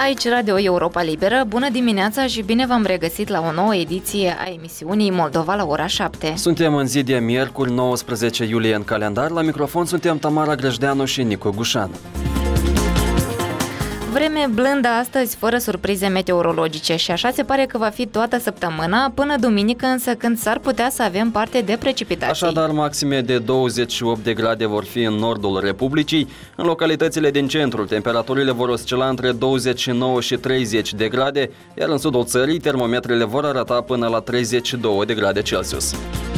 Aici Radio Europa Liberă, bună dimineața și bine v-am regăsit la o nouă ediție a emisiunii Moldova la ora 7. Suntem în zi de miercuri, 19 iulie în calendar. La microfon suntem Tamara Grăjdeanu și Nicu Gușan. Vreme blândă astăzi, fără surprize meteorologice, și așa se pare că va fi toată săptămâna, până duminică însă, când s-ar putea să avem parte de precipitații. Așadar, maxime de 28 de grade vor fi în nordul Republicii. În localitățile din centru, temperaturile vor oscila între 29 și 30 de grade, iar în sudul țării, termometrele vor arăta până la 32 de grade Celsius.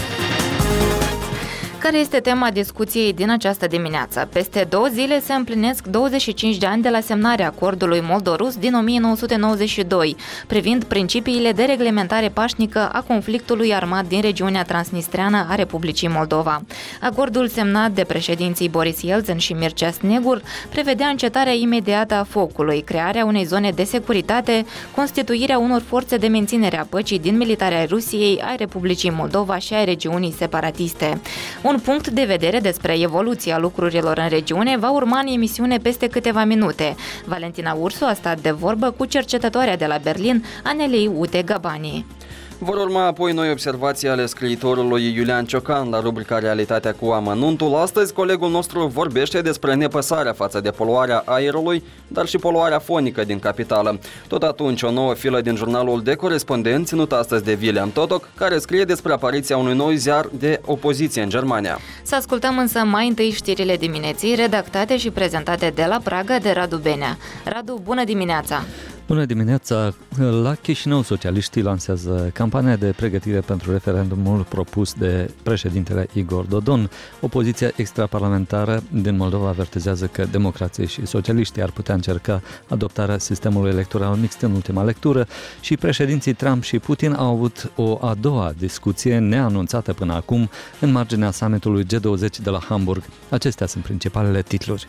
Care este tema discuției din această dimineață? Peste 2 zile se împlinesc 25 de ani de la semnarea acordului moldorus din 1992, privind principiile de reglementare pașnică a conflictului armat din regiunea transnistreană a Republicii Moldova. Acordul semnat de președinții Boris Yeltsin și Mircea Snegur prevedea încetarea imediată a focului, crearea unei zone de securitate, constituirea unor forțe de menținere a păcii din militarea Rusiei, a Republicii Moldova și a regiunii separatiste. Un punct de vedere despre evoluția lucrurilor în regiune va urma în emisiune peste câteva minute. Valentina Ursu a stat de vorbă cu cercetătoarea de la Berlin, Anelei Ute Gabani. Vor urma apoi noi observații ale scriitorului Iulian Ciocan la rubrica Realitatea cu amănuntul. Astăzi, colegul nostru vorbește despre nepăsarea față de poluarea aerului, dar și poluarea fonică din capitală. Tot atunci, o nouă filă din jurnalul de corespondenți, ținut astăzi de William Totoc, care scrie despre apariția unui nou ziar de opoziție în Germania. Să ascultăm însă mai întâi știrile dimineții, redactate și prezentate de la Praga de Radu Benea. Radu, bună dimineața! Bună dimineața! La Chișinău, socialiștii lansează campania de pregătire pentru referendumul propus de președintele Igor Dodon. Opoziția extraparlamentară din Moldova avertizează că democrații și socialiștii ar putea încerca adoptarea sistemului electoral mixt în ultima lectură și președinții Trump și Putin au avut o a doua discuție neanunțată până acum în marginea summitului G20 de la Hamburg. Acestea sunt principalele titluri.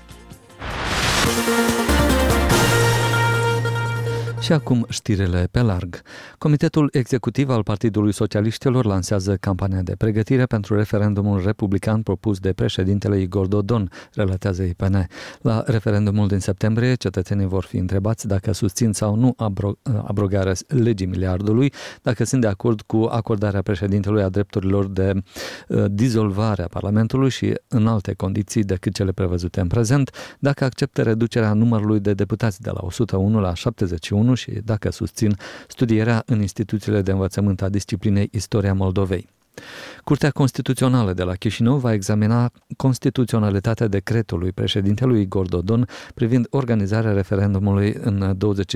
Și acum știrile pe larg. Comitetul executiv al Partidului Socialiștilor lansează campania de pregătire pentru referendumul republican propus de președintele Igor Dodon, relatează IPN. La referendumul din septembrie, cetățenii vor fi întrebați dacă susțin sau nu abrogarea legii miliardului, dacă sunt de acord cu acordarea președintelui a drepturilor de dizolvare a Parlamentului și în alte condiții decât cele prevăzute în prezent, dacă acceptă reducerea numărului de deputați de la 101 la 71 și dacă susțin studierea în instituțiile de învățământ a disciplinei Istoria Moldovei. Curtea Constituțională de la Chișinău va examina constituționalitatea decretului președintelui Igor Dodon privind organizarea referendumului în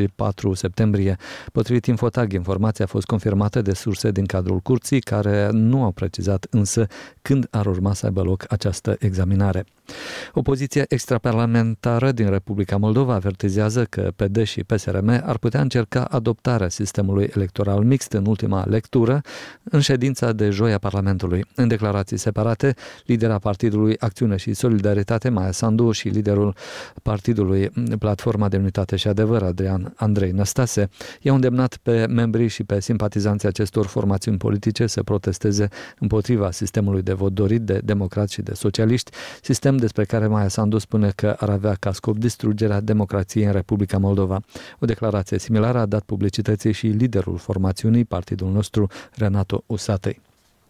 24 septembrie. Potrivit Infotag, informația a fost confirmată de surse din cadrul curții, care nu au precizat însă când ar urma să aibă loc această examinare. Opoziția extraparlamentară din Republica Moldova avertizează că PD și PSRM ar putea încerca adoptarea sistemului electoral mixt în ultima lectură în ședința de joi a Parlamentului. În declarații separate, lidera Partidului Acțiune și Solidaritate, Maia Sandu, și liderul Partidului Platforma de Unitate și Adevăr, Andrei Năstase, i-au îndemnat pe membrii și pe simpatizanții acestor formațiuni politice să protesteze împotriva sistemului de vot dorit de democrați și de socialiști, sistem despre care Maia Sandu spune că ar avea ca scop distrugerea democrației în Republica Moldova. O declarație similară a dat publicității și liderul formațiunii, partidul nostru, Renato Usatăi.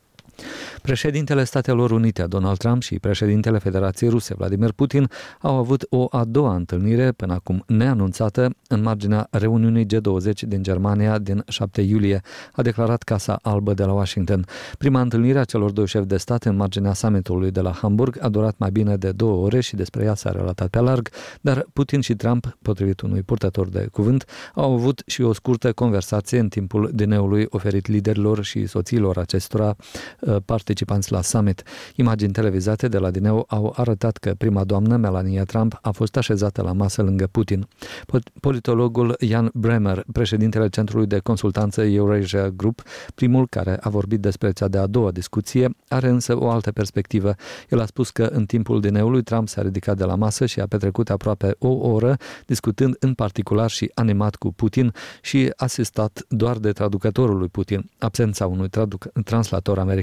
Președintele Statelor Unite, Donald Trump, și președintele Federației Ruse, Vladimir Putin, au avut o a doua întâlnire, până acum neanunțată, în marginea reuniunii G20 din Germania din 7 iulie, a declarat Casa Albă de la Washington. Prima întâlnire a celor doi șefi de stat în marginea summitului de la Hamburg a durat mai bine de 2 ore și despre ea s-a relatat pe larg, dar Putin și Trump, potrivit unui purtător de cuvânt, au avut și o scurtă conversație în timpul dineului oferit liderilor și soțiilor acestora participanți la summit. Imagini televizate de la dineu au arătat că prima doamnă, Melania Trump, a fost așezată la masă lângă Putin. Politologul Jan Bremer, președintele Centrului de Consultanță Eurasia Group, primul care a vorbit despre cea de-a doua discuție, are însă o altă perspectivă. El a spus că în timpul dineului Trump s-a ridicat de la masă și a petrecut aproape o oră discutând în particular și animat cu Putin și asistat doar de traducătorul lui Putin. Absența unui translator american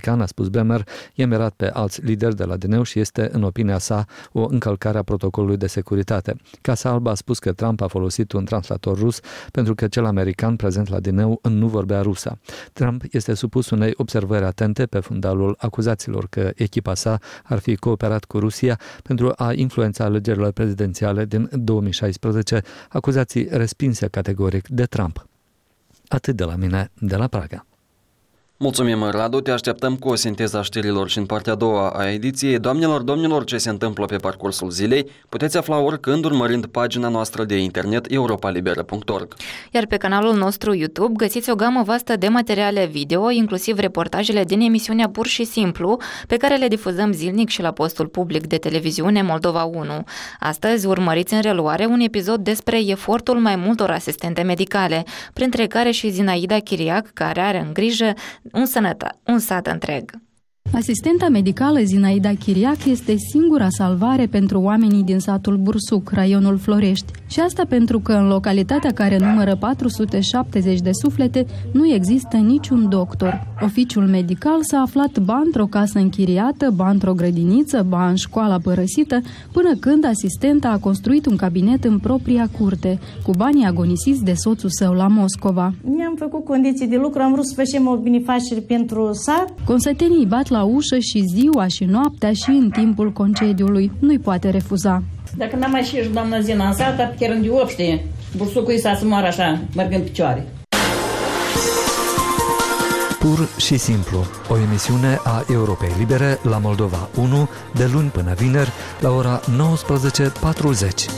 american, a spus Bremer, e mirat pe alți lideri de la ADN și este, în opinia sa, o încălcare a protocolului de securitate. Casa Albă a spus că Trump a folosit un translator rus pentru că cel american prezent la ADN nu vorbea rusă. Trump este supus unei observări atente pe fundalul acuzațiilor că echipa sa ar fi cooperat cu Rusia pentru a influența alegerile prezidențiale din 2016, acuzații respinse categoric de Trump. Atât de la mine, de la Praga. Mulțumim, Radu, te așteptăm cu o sinteză a știrilor și în partea a doua a ediției. Doamnelor, domnilor, ce se întâmplă pe parcursul zilei puteți afla oricând urmărind pagina noastră de internet europalibera.org. Iar pe canalul nostru YouTube găsiți o gamă vastă de materiale video, inclusiv reportajele din emisiunea Pur și Simplu, pe care le difuzăm zilnic și la postul public de televiziune Moldova 1. Astăzi urmăriți în reluare un episod despre efortul mai multor asistente medicale, printre care și Zinaida Chiriac, care are în grijă un sat întreg. Asistenta medicală Zinaida Chiriac este singura salvare pentru oamenii din satul Bursuc, raionul Florești. Și asta pentru că în localitatea care numără 470 de suflete nu există niciun doctor. Oficiul medical s-a aflat ba într-o casă închiriată, ba într-o grădiniță, ba în școala părăsită, până când asistenta a construit un cabinet în propria curte, cu banii agonisiți de soțul său la Moscova. Mi-am făcut condiții de lucru, am vrut să facem o binefacere pentru sat. Consătenii bat la ușă și ziua și noaptea și în timpul concediului. Nu-i poate refuza. Dacă n-am mai și doamna Zina în sat, chiar în diopște, Bursucul i s-a să moară așa, merg în picioare. Pur și simplu, o emisiune a Europei Libere la Moldova 1, de luni până vineri, la ora 19:40.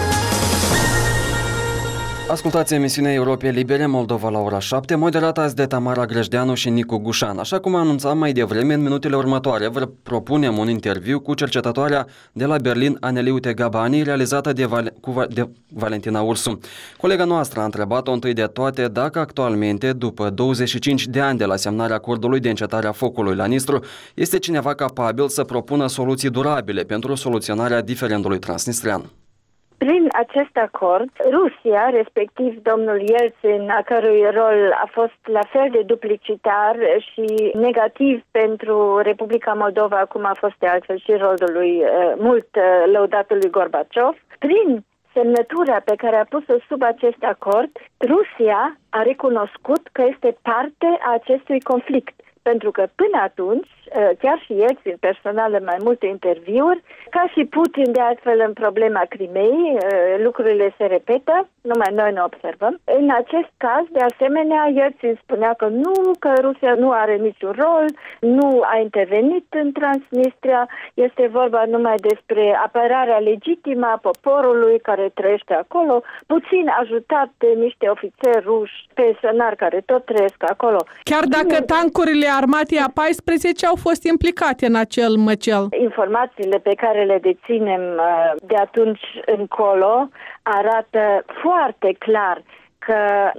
Ascultați emisiunea Europei Libere Moldova la ora 7, moderată azi de Tamara Grăjdeanu și Nicu Gușan. Așa cum anunțam mai devreme, în minutele următoare vă propunem un interviu cu cercetătoarea de la Berlin, Aneliu Tegabani, realizată de Valentina Ursu. Colega noastră a întrebat-o întâi de toate dacă actualmente, după 25 de ani de la semnarea acordului de încetare a focului la Nistru, este cineva capabil să propună soluții durabile pentru soluționarea diferendului transnistrian. Prin acest acord, Rusia, respectiv domnul Yeltsin, a cărui rol a fost la fel de duplicitar și negativ pentru Republica Moldova, cum a fost de altfel și rolul lui mult lăudatului Gorbaciov, prin semnătura pe care a pus-o sub acest acord, Rusia a recunoscut că este parte a acestui conflict. Pentru că până atunci, chiar și Yeltsin personal în mai multe interviuri, ca și Putin de altfel în problema Crimeei, lucrurile se repetă, numai noi ne observăm. În acest caz, de asemenea, Yeltsin spunea că Rusia nu are niciun rol, nu a intervenit în Transnistria, este vorba numai despre apărarea legitimă a poporului care trăiește acolo, puțin ajutat de niște ofițeri ruși, pensionari care tot trăiesc acolo. Chiar dacă tancurile armatei A-14 au fost implicate în acel măcel. Informațiile pe care le deținem de atunci încolo arată foarte clar că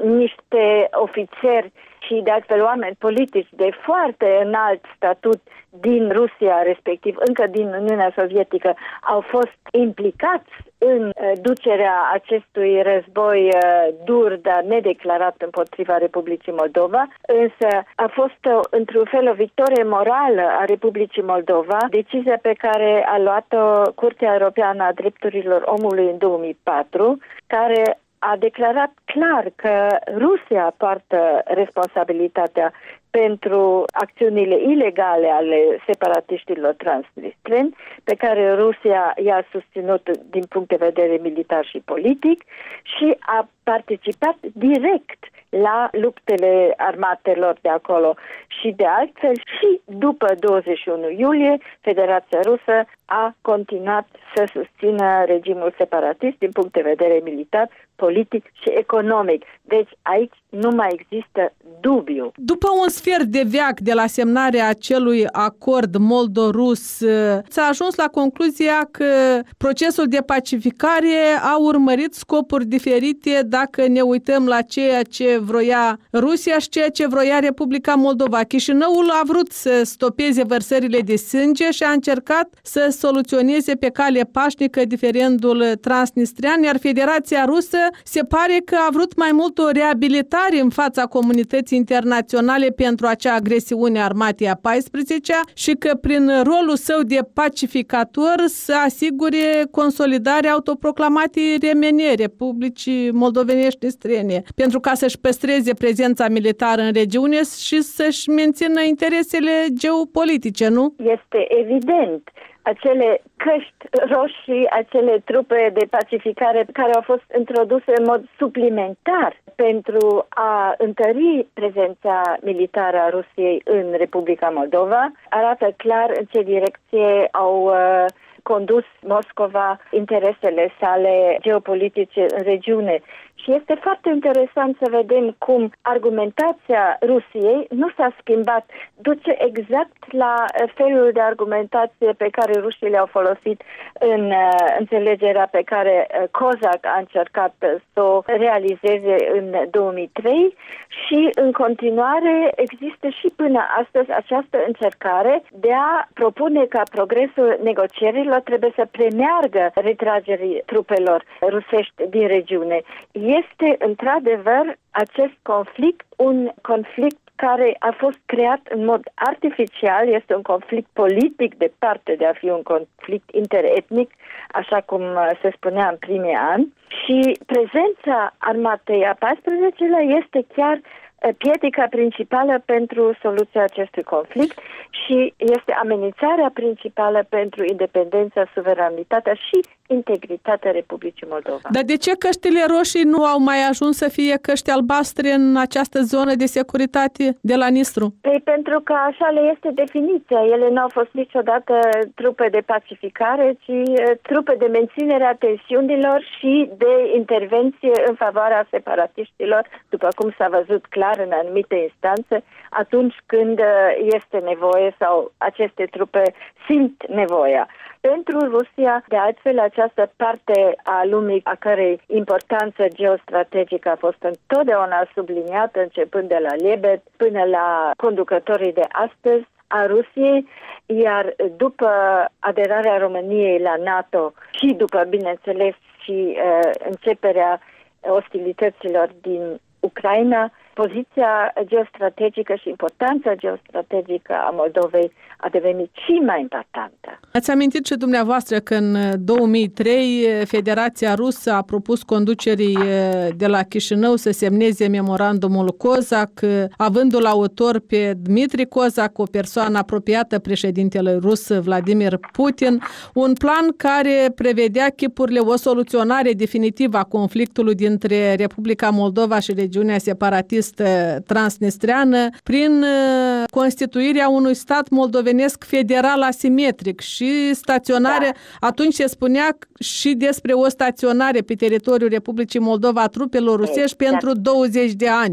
niște ofițeri și de altfel oameni politici de foarte înalt statut din Rusia, respectiv încă din Uniunea Sovietică, au fost implicați în ducerea acestui război dur, dar nedeclarat împotriva Republicii Moldova, însă a fost într-un fel o victorie morală a Republicii Moldova, decizia pe care a luat-o Curtea Europeană a Drepturilor Omului în 2004, care a declarat clar că Rusia poartă responsabilitatea pentru acțiunile ilegale ale separatiștilor transnistreni, pe care Rusia i-a susținut din punct de vedere militar și politic și a participat direct la luptele armatelor de acolo. Și de altfel, și după 21 iulie, Federația Rusă a continuat să susțină regimul separatist din punct de vedere militar, politic și economic. Deci aici nu mai există dubiu. După un sfert de veac de la semnarea acelui acord moldo-rus, s-a ajuns la concluzia că procesul de pacificare a urmărit scopuri diferite dacă ne uităm la ceea ce vroia Rusia și ceea ce vroia Republica Moldova. Chișinăul a vrut să stopeze vărsările de sânge și a încercat să soluționeze pe cale pașnică diferendul transnistrian, iar Federația Rusă se pare că a vrut mai mult o reabilitare în fața comunității internaționale pentru acea agresiune armată a 14-a și că prin rolul său de pacificator să asigure consolidarea autoproclamatei remene Republicii Moldovenești străine, pentru ca să-și păstreze prezența militară în regiune și să-și mențină interesele geopolitice, nu? Este evident. Acele căști roșii, acele trupe de pacificare care au fost introduse în mod suplimentar pentru a întări prezența militară a Rusiei în Republica Moldova, arată clar în ce direcție au condus Moscova interesele sale geopolitice în regiune. Și este foarte interesant să vedem cum argumentația Rusiei nu s-a schimbat, duce exact la felul de argumentație pe care rușii le-au folosit în înțelegerea pe care Kozak a încercat să o realizeze în 2003 și în continuare există și până astăzi această încercare de a propune ca progresul negocierilor trebuie să premeargă retragerii trupelor rusești din regiune. Este într-adevăr acest conflict un conflict care a fost creat în mod artificial, este un conflict politic departe de a fi un conflict interetnic, așa cum se spunea în primii ani, și prezența armatei a 14-lea este chiar piedica principală pentru soluția acestui conflict și este amenințarea principală pentru independența, suveranitatea și integritatea Republicii Moldova. Dar de ce căștile roșii nu au mai ajuns să fie căști albastre în această zonă de securitate de la Nistru? Păi pentru că așa le este definiția. Ele nu au fost niciodată trupe de pacificare, ci trupe de menținere a tensiunilor și de intervenție în favoarea separatiștilor, după cum s-a văzut clar în anumite instanțe, atunci când este nevoie sau aceste trupe simt nevoia. Pentru Rusia, de altfel, această parte a lumii a cărei importanță geostrategică a fost întotdeauna subliniată, începând de la Liebet până la conducătorii de astăzi a Rusiei, iar după aderarea României la NATO și după, bineînțeles, și începerea ostilităților din Ucraina, poziția geostrategică și importanța geostrategică a Moldovei a devenit și mai importantă. Ați amintit și dumneavoastră că în 2003 Federația Rusă a propus conducerii de la Chișinău să semneze memorandumul Kozak, avându-l autor pe Dmitri Kozak, o persoană apropiată președintelui rus Vladimir Putin, un plan care prevedea chipurile o soluționare definitivă a conflictului dintre Republica Moldova și regiunea separatistă transnistreană prin constituirea unui stat moldovenesc federal asimetric și staționare, atunci se spunea și despre o staționare pe teritoriul Republicii Moldova a trupelor rusești pentru 20 de ani.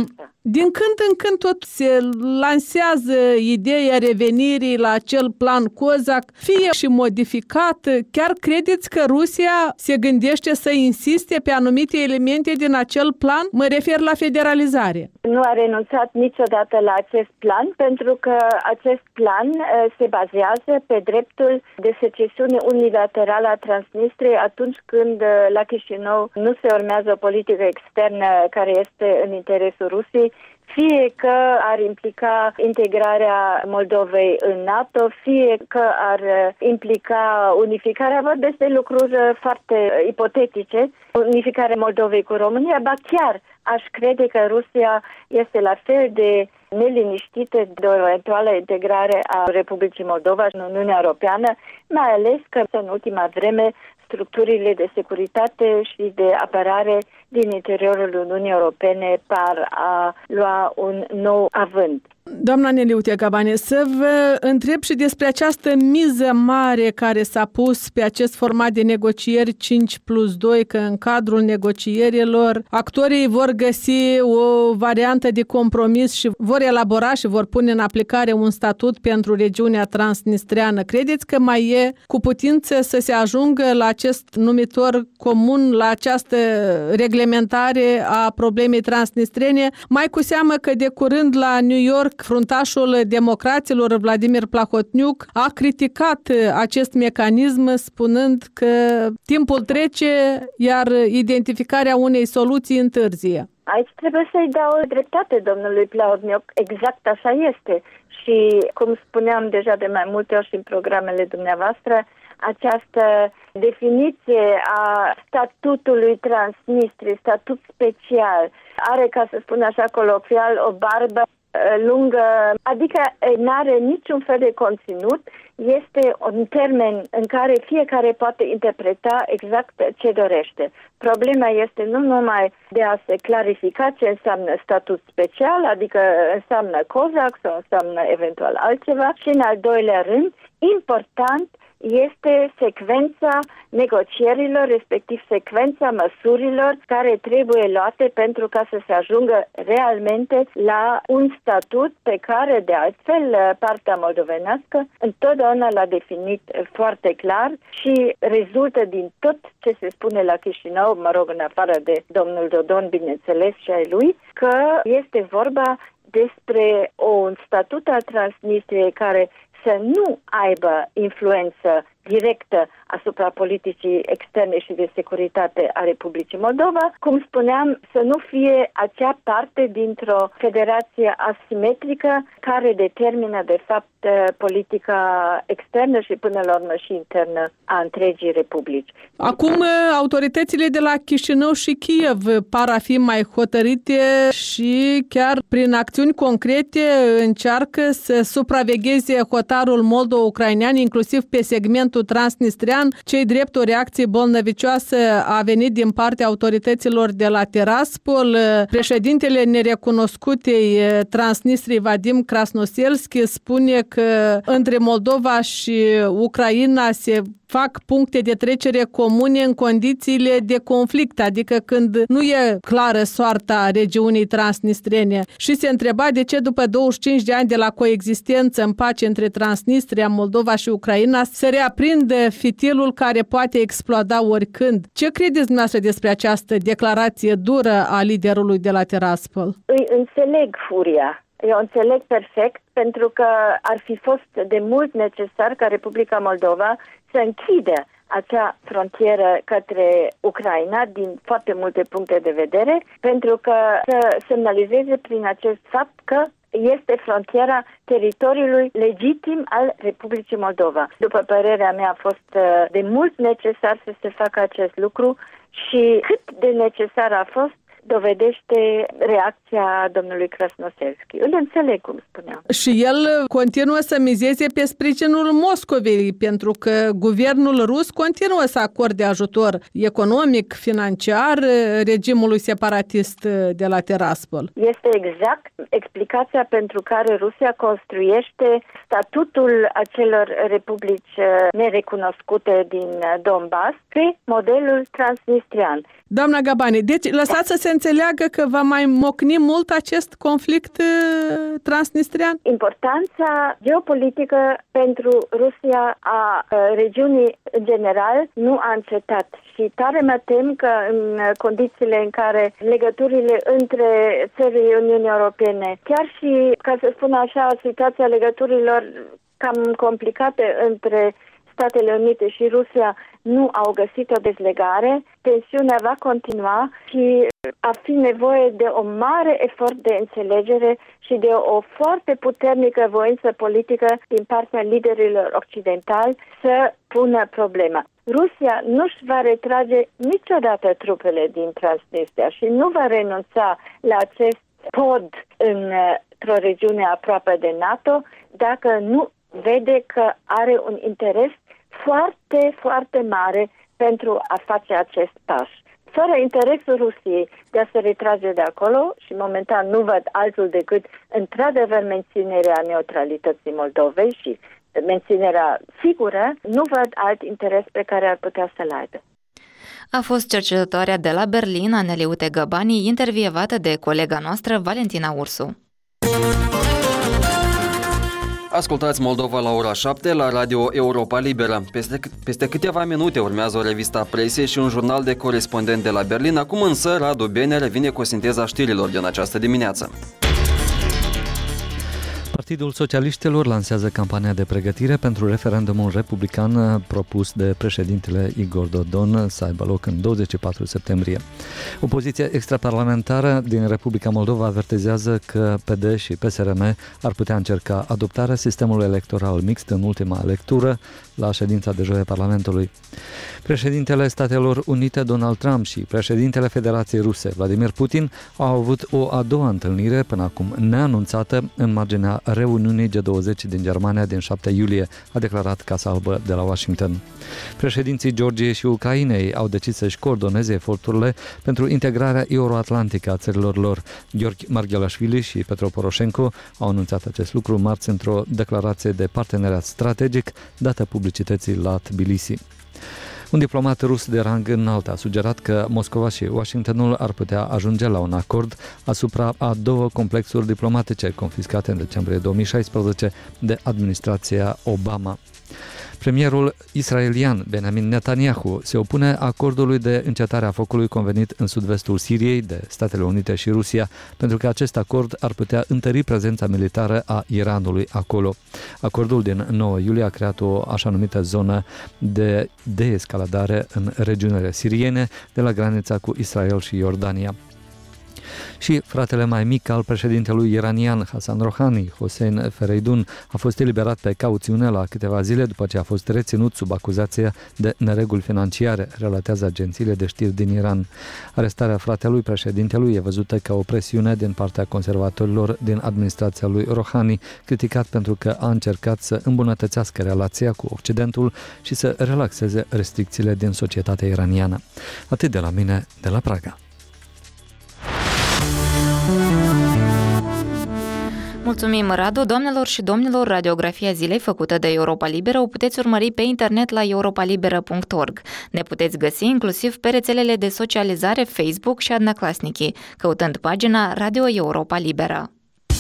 Din când în când tot se lansează ideea revenirii la acel plan Kozak, fie și modificat. Chiar credeți că Rusia se gândește să insiste pe anumite elemente din acel plan? Mă refer la federalizare. Nu a renunțat niciodată la acest plan, pentru că acest plan se bazează pe dreptul de secesiune unilaterală a Transnistriei atunci când la Chișinău nu se urmează o politică externă care este în interesul Rusiei, fie că ar implica integrarea Moldovei în NATO, fie că ar implica unificarea, vorbesc de lucruri foarte ipotetice, unificarea Moldovei cu România, ba chiar aș crede că Rusia este la fel de neliniștită de o eventuală integrare a Republicii Moldova în Uniunea Europeană, mai ales că în ultima vreme structurile de securitate și de apărare din interiorul Uniunii Europene par a lua un nou avânt. Doamna Neliu Teagabane, să vă întreb și despre această miză mare care s-a pus pe acest format de negocieri 5+2, că în cadrul negocierilor actorii vor găsi o variantă de compromis și vor elabora și vor pune în aplicare un statut pentru regiunea transnistreană. Credeți că mai e cu putință să se ajungă la acest numitor comun, la această reglementare a problemei transnistrene, mai cu seamă că de curând la New York fruntașul democraților Vladimir Plahotniuc a criticat acest mecanism spunând că timpul trece, iar identificarea unei soluții întârzie. Aici trebuie să-i dau dreptate domnului Plahotniuc, exact așa este. Și cum spuneam deja de mai multe ori și în programele dumneavoastră, această definiție a statutului Transnistriei, statut special, are, ca să spun așa coloquial, o barbă lungă, adică nu are niciun fel de conținut, este un termen în care fiecare poate interpreta exact ce dorește. Problema este nu numai de a se clarifica ce înseamnă statut special, adică înseamnă COSAC sau înseamnă eventual altceva, și în al doilea rând, important este secvența negocierilor, respectiv secvența măsurilor care trebuie luate pentru ca să se ajungă realmente la un statut pe care, de altfel, partea moldovenească întotdeauna l-a definit foarte clar și rezultă din tot ce se spune la Chișinău, mă rog, în afară de domnul Dodon, bineînțeles, și ai lui, că este vorba despre un statut al Transnistriei care să nu aibă influență directă asupra politicii externe și de securitate a Republicii Moldova, cum spuneam, să nu fie acea parte dintr-o federație asimetrică care determină, de fapt, politica externă și, până la urmă, și internă a întregii republici. Acum, autoritățile de la Chișinău și Kiev par a fi mai hotărâte și chiar prin acțiuni concrete încearcă să supravegheze hotarul moldo-ucrainean, inclusiv pe segmentul transnistrian. Cei drept, o reacție bolnăvicioasă a venit din partea autorităților de la Tiraspol. Președintele nerecunoscutei Transnistriei, Vadim Krasnoselski, spune că între Moldova și Ucraina se fac puncte de trecere comune în condițiile de conflict, adică când nu e clară soarta regiunii transnistrene. Și se întreba de ce după 25 de ani de la coexistență în pace între Transnistria, Moldova și Ucraina se reaprinde fitilul care poate exploda oricând. Ce credeți dumneavoastră despre această declarație dură a liderului de la Tiraspol? Îi înțeleg furia. Eu înțeleg perfect, pentru că ar fi fost de mult necesar ca Republica Moldova să închidă acea frontieră către Ucraina din foarte multe puncte de vedere, pentru că să semnalizeze prin acest fapt că este frontiera teritoriului legitim al Republicii Moldova. După părerea mea, a fost de mult necesar să se facă acest lucru și cât de necesar a fost dovedește reacția domnului Krasnoselski. Îl înțeleg, cum spuneam. Și el continuă să mizeze pe sprijinul Moscovei, pentru că guvernul rus continuă să acorde ajutor economic, financiar regimului separatist de la Tiraspol. Este exact explicația pentru care Rusia construiește statutul acelor republici nerecunoscute din Donbass pe modelul transnistrian. Doamna Gabani, deci lăsați să se înțeleagă că va mai mocni mult acest conflict transnistrian? Importanța geopolitică pentru Rusia a regiunii în general nu a încetat și tare mă tem că în condițiile în care legăturile între țările Uniunii Europene, chiar și, ca să spun așa, situația legăturilor cam complicate între Statele Unite și Rusia nu au găsit o dezlegare, tensiunea va continua și a fi nevoie de o mare efort de înțelegere și de o foarte puternică voință politică din partea liderilor occidentali să pună problema. Rusia nu-și va retrage niciodată trupele din Transnistria și nu va renunța la acest pod într-o regiune aproape de NATO dacă nu vede că are un interes foarte, foarte mare pentru a face acest pas. Fără interesul Rusiei de a se retrage de acolo, și momentan nu văd altul decât într-adevăr menținerea neutralității Moldovei și menținerea sigură, nu văd alt interes pe care ar putea să-l aibă. A fost cercetătoarea de la Berlin, Aneliute Găbani, intervievată de colega noastră Valentina Ursu. Ascultați Moldova la ora 7 la Radio Europa Liberă. Peste câteva minute urmează o revistă a presei și un jurnal de corespondent de la Berlin. Acum însă Radu Bene revine cu sinteza știrilor din această dimineață. Partidul Socialiștilor lansează campania de pregătire pentru referendumul republican propus de președintele Igor Dodon să aibă loc în 24 septembrie. Opoziția extraparlamentară din Republica Moldova avertizează că PD și PSRM ar putea încerca adoptarea sistemului electoral mixt în ultima lectură la ședința de joi a Parlamentului. Președintele Statelor Unite Donald Trump și președintele Federației Ruse Vladimir Putin au avut o a doua întâlnire până acum neanunțată în marginea reuniunii G20 din Germania din 7 iulie, a declarat Casa Albă de la Washington. Președinții Georgiei și Ucrainei au decis să-și coordoneze eforturile pentru integrarea euroatlantică a țărilor lor. Gheorghe Marghelashvili și Petro Poroșenko au anunțat acest lucru marți într-o declarație de parteneriat strategic dată publicității la Tbilisi. Un diplomat rus de rang înalt a sugerat că Moscova și Washingtonul ar putea ajunge la un acord asupra a două complexuri diplomatice confiscate în decembrie 2016 de administrația Obama. Premierul israelian Benjamin Netanyahu se opune acordului de încetare a focului convenit în sud-vestul Siriei de Statele Unite și Rusia, pentru că acest acord ar putea întări prezența militară a Iranului acolo. Acordul din 9 iulie a creat o așa numită zonă de deescaladare în regiunile siriene de la granița cu Israel și Iordania. Și fratele mai mic al președintelui iranian Hassan Rouhani, Hossein Fereidun, a fost eliberat pe cauțiune la câteva zile după ce a fost reținut sub acuzația de nereguli financiare, relatează agențiile de știri din Iran. Arestarea fratelui președintelui e văzută ca o presiune din partea conservatorilor din administrația lui Rouhani, criticat pentru că a încercat să îmbunătățească relația cu Occidentul și să relaxeze restricțiile din societatea iraniană. Atât de la mine, de la Praga. Mulțumim, Radu. Doamnelor și domnilor, radiografia zilei făcută de Europa Liberă o puteți urmări pe internet la europalibera.org. Ne puteți găsi inclusiv pe rețelele de socializare Facebook și Odnoklassniki, căutând pagina Radio Europa Liberă.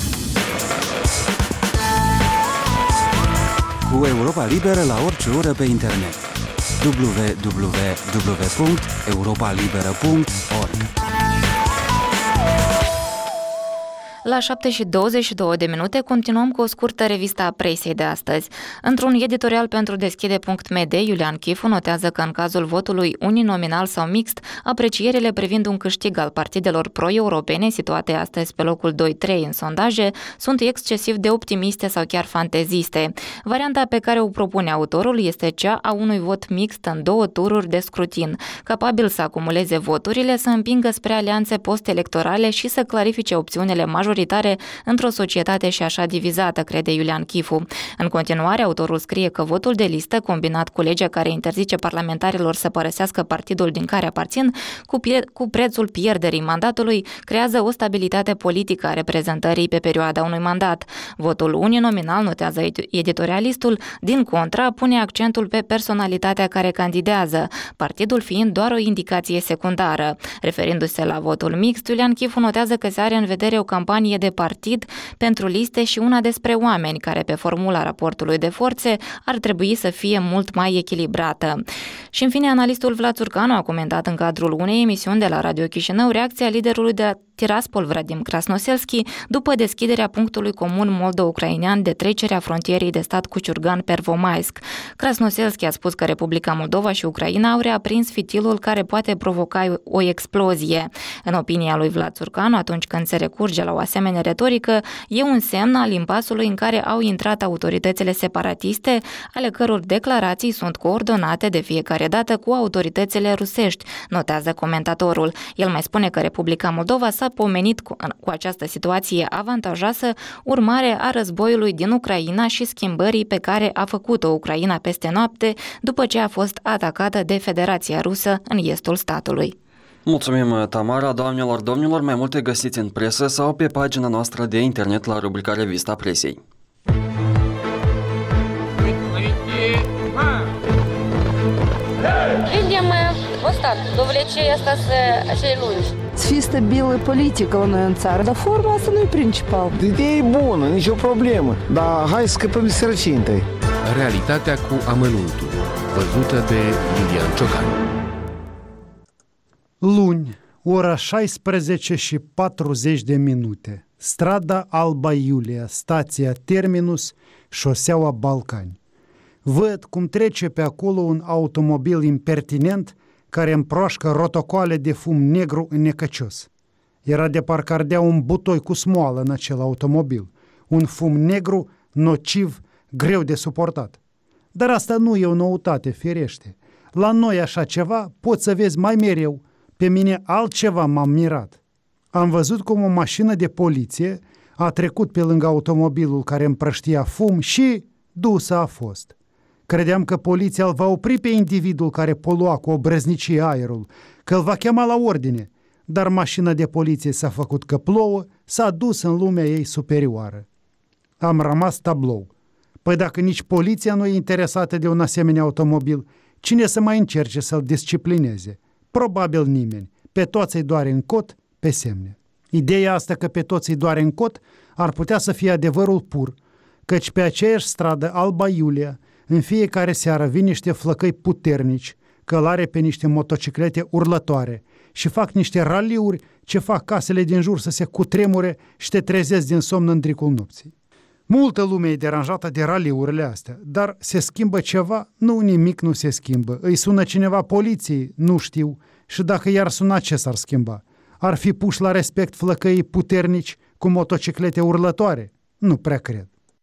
Cu Europa Liberă la orice oră pe internet. www.europalibera.org. La 7:22 continuăm cu o scurtă revistă a presei de astăzi. Într-un editorial pentru Deschide.md, Iulian Chifu notează că în cazul votului uninominal sau mixt, aprecierile privind un câștig al partidelor pro-europene, situate astăzi pe locul 2-3 în sondaje, sunt excesiv de optimiste sau chiar fanteziste. Varianta pe care o propune autorul este cea a unui vot mixt în 2 tururi de scrutin, capabil să acumuleze voturile, să împingă spre alianțe post-electorale și să clarifice opțiunile majoritare într-o societate și așa divizată, crede Iulian Chifu. În continuare, autorul scrie că votul de listă, combinat cu legea care interzice parlamentarilor să părăsească partidul din care aparțin, cu prețul pierderii mandatului, creează o stabilitate politică a reprezentării pe perioada unui mandat. Votul uninominal, notează editorialistul, din contra, pune accentul pe personalitatea care candidează, partidul fiind doar o indicație secundară. Referindu-se la votul mixt, Iulian Chifu notează că se are în vedere o campanie de partid pentru liste și una despre oameni, care pe formula raportului de forțe ar trebui să fie mult mai echilibrată. Și în fine, analistul Vlad Țurcanu a comentat în cadrul unei emisiuni de la Radio Chișinău reacția liderului de Tiraspol, Vadim Krasnoselski, după deschiderea punctului comun moldo-ucrainean de trecerea frontierei de stat cu Ciurgan-Pervomaisk. Krasnoselski a spus că Republica Moldova și Ucraina au reaprins fitilul care poate provoca o explozie. În opinia lui Vlad Țurcanu, atunci când se recurge la o asemenea retorică, e un semn al impasului în care au intrat autoritățile separatiste, ale căror declarații sunt coordonate de fiecare dată cu autoritățile rusești, notează comentatorul. El mai spune că Republica Moldova s-a pomenit cu această situație avantajoasă, urmare a războiului din Ucraina și schimbării pe care a făcut-o Ucraina peste noapte după ce a fost atacată de Federația Rusă în estul statului. Mulțumim, Tamara. Doamnelor, domnilor, mai multe găsiți în presă sau pe pagina noastră de internet la rubrica Revista Presei. Видим ăsta, довлече asta acei lungi. Să fie stabilă politică la noi în țară, dar forma asta nu e principal. Ideea e bună, nicio problemă, dar hai să scăpăm de sărăcie întâi. Realitatea cu amănuntul, văzută de Iulian Ciocan. Luni, ora 16:40. strada Alba Iulia, stația Terminus, șoseaua Balcani. Văd cum trece pe acolo un automobil impertinent care împroașcă rotocoale de fum negru înnecăcios. Era de parcă ardea un butoi cu smoală în acel automobil, un fum negru, nociv, greu de suportat. Dar asta nu e o noutate, firește. La noi așa ceva poți să vezi mai mereu. Pe mine altceva m-am mirat. Am văzut cum o mașină de poliție a trecut pe lângă automobilul care împrăștia fum și dusă a fost. Credeam că poliția îl va opri pe individul care polua cu obrăznicie aerul, că îl va chema la ordine, dar mașina de poliție s-a făcut că plouă, s-a dus în lumea ei superioară. Am rămas tablou. Păi dacă nici poliția nu e interesată de un asemenea automobil, cine să mai încerce să-l disciplineze? Probabil nimeni. Pe toți îi doare în cot, pe semne. Ideea asta că pe toți îi doare în cot ar putea să fie adevărul pur, căci pe aceeași stradă Alba Iulia, în fiecare seară vin niște flăcăi puternici, călare pe niște motociclete urlătoare și fac niște raliuri ce fac casele din jur să se cutremure și te trezesc din somn în dricul nopții. Multă lume e deranjată de raliurile astea, dar se schimbă ceva? Nu, nimic nu se schimbă. Îi sună cineva poliției? Nu știu. Și dacă i-ar suna, ce s-ar schimba? Ar fi puși la respect flăcăii puternici cu motociclete urlătoare? Nu prea cred.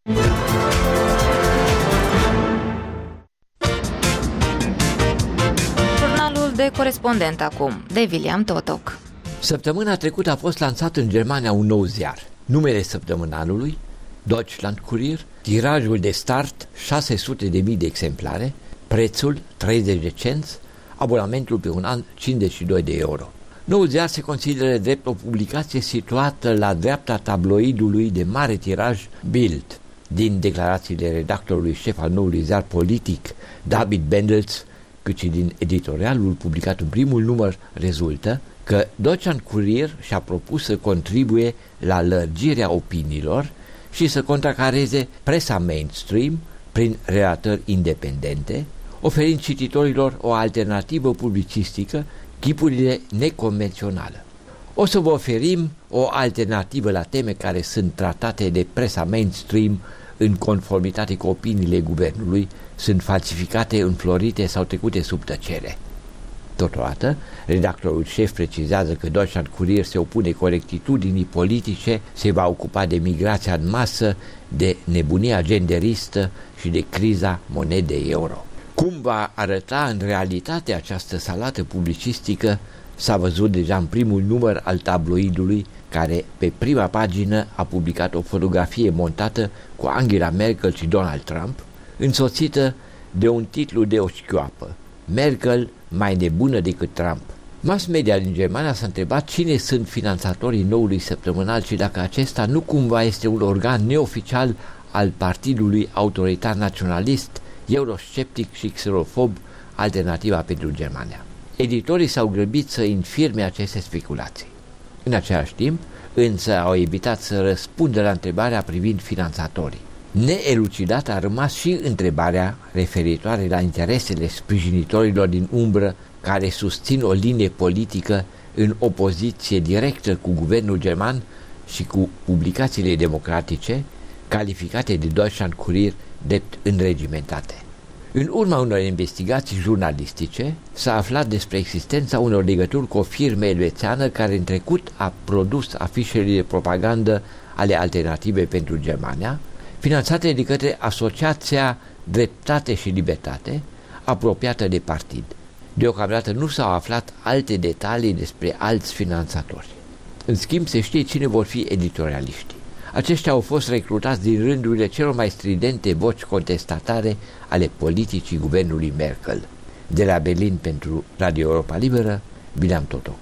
Jurnalul de corespondent acum, de William Totoc. Săptămâna trecută a fost lansat în Germania un nou ziar. Numele săptămânalului, Deutschland Kurier, tirajul de start 600.000 de exemplare, prețul 30 de cenți, abonamentul pe un an 52 de euro. Noul ziar se consideră drept o publicație situată la dreapta tabloidului de mare tiraj Bild. Din declarațiile redactorului șef al noului ziar politic, David Bendels, cât și din editorialul publicat în primul număr, rezultă că Deutschland Kurier și-a propus să contribuie la lărgirea opiniilor și să contracareze presa mainstream prin relatări independente, oferind cititorilor o alternativă publicistică, chipurile neconvențională. O să vă oferim o alternativă la teme care sunt tratate de presa mainstream în conformitate cu opiniile guvernului, sunt falsificate, înflorite sau trecute sub tăcere. Totodată, redactorul șef precizează că Deutschland Kurier se opune corectitudinii politice, se va ocupa de migrația în masă, de nebunia genderistă și de criza monedei euro. Cum va arăta în realitate această salată publicistică s-a văzut deja în primul număr al tabloidului, care pe prima pagină a publicat o fotografie montată cu Angela Merkel și Donald Trump, însoțită de un titlu de o șchioapă: Merkel mai nebună decât Trump. Mass media din Germania s-a întrebat cine sunt finanțatorii noului săptămânal și dacă acesta nu cumva este un organ neoficial al partidului autoritar naționalist, eurosceptic și xenofob Alternativa pentru Germania. Editorii s-au grăbit să infirme aceste speculații. În același timp, însă au evitat să răspundă la întrebarea privind finanțatorii. Neelucidată a rămas și întrebarea referitoare la interesele sprijinitorilor din umbră care susțin o linie politică în opoziție directă cu guvernul german și cu publicațiile democratice, calificate de Deutschland Kurier drept înregimentate. În urma unor investigații jurnalistice s-a aflat despre existența unor legături cu o firmă elvețiană care în trecut a produs afișele de propagandă ale Alternative pentru Germania, finanțate de către Asociația Dreptate și Libertate, apropiată de partid. Deocamdată nu s-au aflat alte detalii despre alți finanțatori. În schimb, se știe cine vor fi editorialiștii. Aceștia au fost recrutați din rândurile celor mai stridente voci contestatare ale politicii guvernului Merkel. De la Berlin pentru Radio Europa Liberă, William Totoc.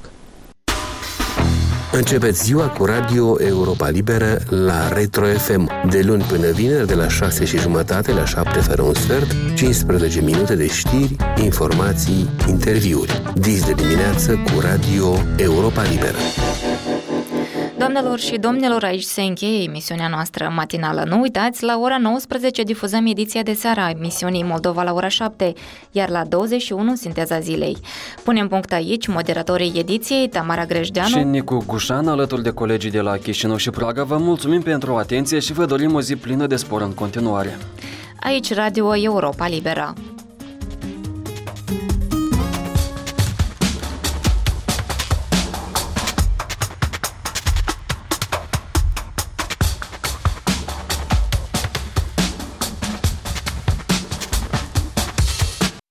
Începeți ziua cu Radio Europa Liberă la Retro FM, de luni până vineri, de la 6:30 la 7 fără un sfert, 15 minute de știri, informații, interviuri. Dis de dimineață cu Radio Europa Liberă. Doamnelor și domnilor, aici se încheie emisiunea noastră matinală. Nu uitați, la ora 19 difuzăm ediția de seară a emisiunii Moldova la ora 7, iar la 21 Sinteza zilei. Punem punct aici, moderatorii ediției Tamara Grejdeanu și Nicu Gușan, alături de colegii de la Chișinău și Praga. Vă mulțumim pentru atenție și vă dorim o zi plină de spor în continuare. Aici Radio Europa Liberă.